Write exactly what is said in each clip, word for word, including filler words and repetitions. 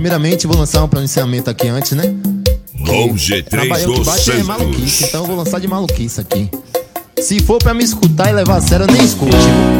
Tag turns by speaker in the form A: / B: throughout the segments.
A: Primeiramente vou lançar um pronunciamento aqui antes, né?
B: Com G três
A: do
B: Santos.
A: É maluquice, então eu vou lançar de maluquice aqui. Se for pra me escutar e levar a sério, eu nem escute.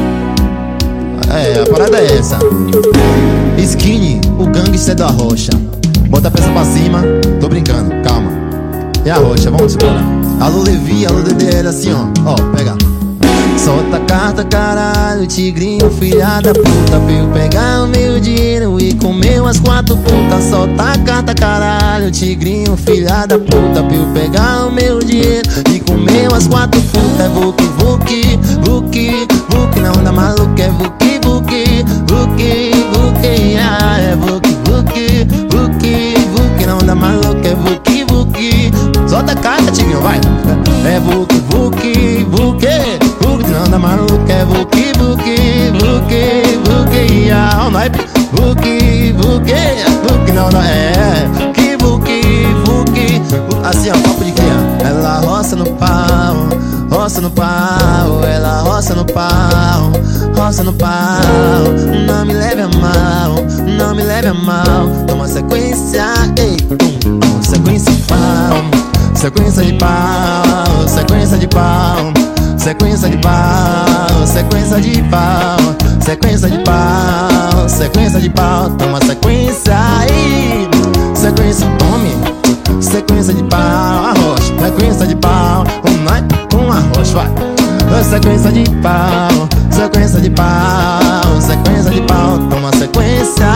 A: É, a parada é essa. Skinny, o gangster da rocha. Bota a peça pra cima. Tô brincando, calma. É a rocha, vamos embora. Alô Levi, alô D D L, assim ó. Ó, pega. Solta a carta, caralho, tigrinho, filha da puta, pra eu pegar o meu dinheiro e comer umas quatro putas. Solta a carta, caralho, tigrinho, filha da puta, pra eu pegar o meu dinheiro e comer umas quatro putas. É vuki, vuki, vuki, vuki, na onda maluca, é vuki, vuki, vuki, vuki, ah, é vuki, vuki, vuki, vuki, na onda maluca, é vuki, vuki. Solta a carta, tigrinho, vai. É vuki, vuki, vuki, vuki, na onda maluca, é vuki, vuki, vuki, vuki, ah, o naipe, vuki, vuki, vuki, na onda, é, que vuki, vuki, assim ó, papo de criança. Ela roça no pau, roça no pau, ela roça no pau, roça no pau. Não me leve a mal, não me leve a mal. Toma sequência, ei, um, sequência de pau, sequência de pau, sequência de pau, sequência de pau, sequência de pau, sequência de pau, sequência de pau. Toma sequência aí, sequência, tome. Sequência de pau, arrocha, sequência de pau, um night, um arrocha, vai. Sequência de pau, sequência de pau, sequência de pau, toma sequência.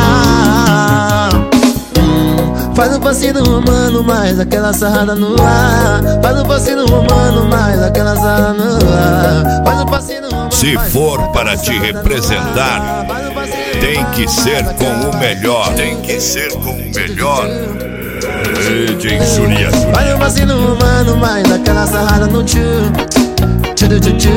A: hum, Faz um passinho humano, mais aquela sarrada no ar. Faz um passinho humano, mais aquela sarrada no ar. Faz um passinho humano.
B: Se for para te representar, tem que ser com o melhor. Tem que ser com o melhor. D J Surya.
A: Faz um passinho humano, mais aquela sarrada no tchu, tchu, tchu, tchu,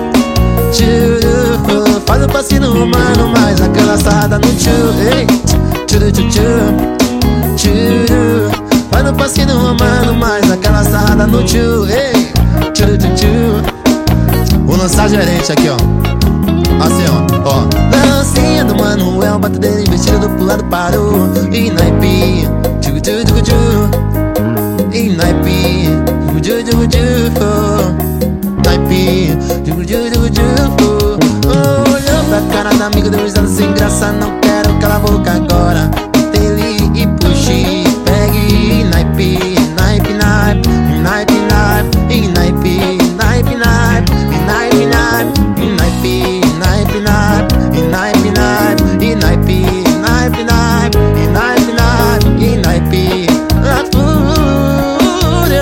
A: tchu. Faz um passinho humano, mais aquela sarrada no tchu, ei, tchu, tchu, tchu, tchu. Faz um passinho humano, mais aquela sarrada no tchu, ei, tchu, tchu, tchu. Vou lançar gerente aqui, ó. Assim, ó, ó. Dancinha do Manuel, bate dele vestido pro lado parou. E naipe, tchu, tchu, tchu, tchu. E naipe, tchu, tchu, tchu. Naipe, tchu, tchu, tchu, tchu. Olhou pra cara da amiga, deu risada sem graça. Não quero calar a boca agora. Dele e puxe, pegue. Naipe, naipe, naipe, naipe, naipe. E naipe, naipe, naipe, naipe, naipe. Naipe, naipe, naipe, naipe, naipe, e naipe, naipe, naipe, e naipe, naipe, e naipe, a fúria.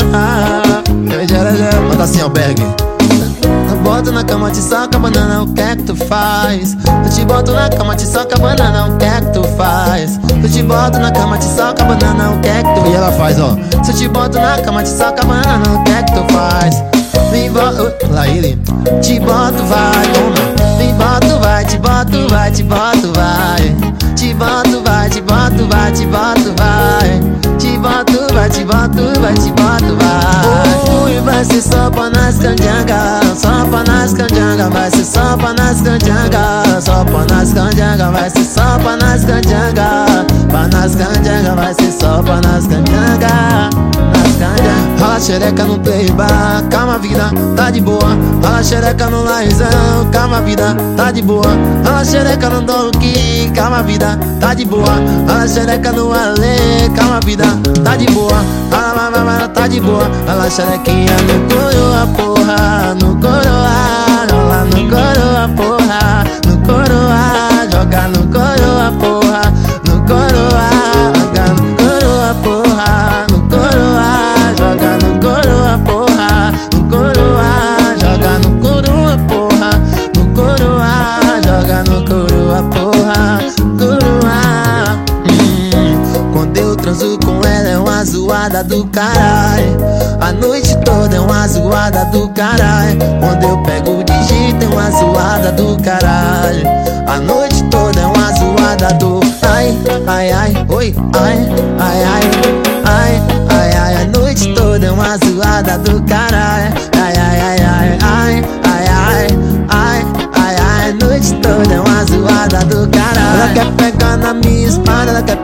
A: Manda assim, albergue. Eu boto na cama, te soca a banana, o que é que tu faz? Eu te boto na cama, te soca a banana, o que é que tu faz? Eu te boto na cama, te soca a banana, o que é que tu... E ela faz, ó. Se eu te boto na cama, te soca a banana, o que é que tu faz? Me boto, lá ele, te boto, vai, toma. Me boto, vai, te boto, vai, te boto, vai. Te boto, vai, te boto, vai, te boto, vai. Te boto, vai, te boto, vai, te boto, vai. Ui, vai ser só pra nas canjanga, só pra nas canjanga, vai ser só pra nas canjanga, só pra nas canjanga, vai ser só pra nas canjanga, pra nas canjanga, vai ser só pra nas canjanga, nas canjanga. Rala xereca no play bar, calma vida, tá de boa. Rala xereca no laizão, calma vida, tá de boa. Rala xereca no donkey, calma vida, tá de boa. Rala xereca no ale, calma vida, tá de boa. Rala, rala, rala, tá de boa. Rala xerequinha no coroa, porra, no coroa. Rola no coroa, porra, no coroa. Joga no coroa, porra, no coroa. Joga no coroa, porra, no coroa. Joga no coroa, porra, no coroa. Joga no coroa, porra, no coroa. Joga no coroa, porra, coroa. hum, Quando eu transo com ela é uma zoada do caralho. A noite toda é uma zoada do caralho. Quando eu pego o digito é uma zoada do caralho. A noite toda é uma zoada do ai, ai, ai, oi, ai, ai, ai, ai, ai, ai. A noite toda é uma zoada do caralho. Ai, ai, ai, ai, ai, ai, ai, ai, ai, ai. A noite toda é uma zoada do caralho. Ela quer pegar na minha espada, ela quer pegar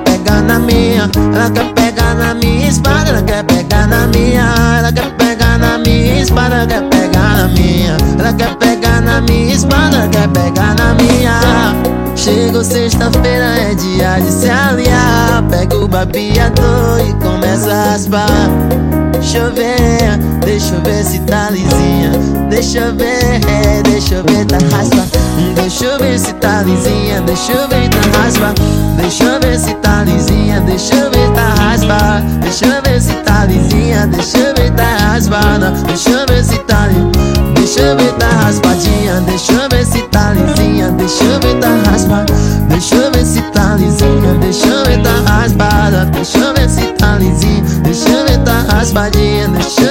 A: na minha, ela quer pegar na minha espada, ela quer pegar na minha, ela quer pegar na minha espada, ela quer pegar na minha, ela quer pegar na minha espada, ela quer pegar na minha. Chegou sexta-feira, é dia de se aliar. Pega o babeador e começa a raspar. Deixa eu ver, deixa eu ver se tá lisinha. Deixa eu ver, deixa eu ver, tá raspa. Deixa eu ver se tá lisinha. Deixa eu ver, tá raspa. Deixa eu ver se tá lisinha. Deixa eu ver, tá raspa. Deixa eu ver se tá lisinha. Deixa eu ver, tá raspada. Deixa eu ver se tá lisinha. Deixa eu ver, tá raspadinha. Deixa eu ver se tá lisinha. Deixa eu ver, tá raspada. Deixa eu ver se tá lisinha. Deixa eu ver, tá raspada. Deixa eu ver se tá lisinha. Deixa eu ver, tá raspadinha. Deixa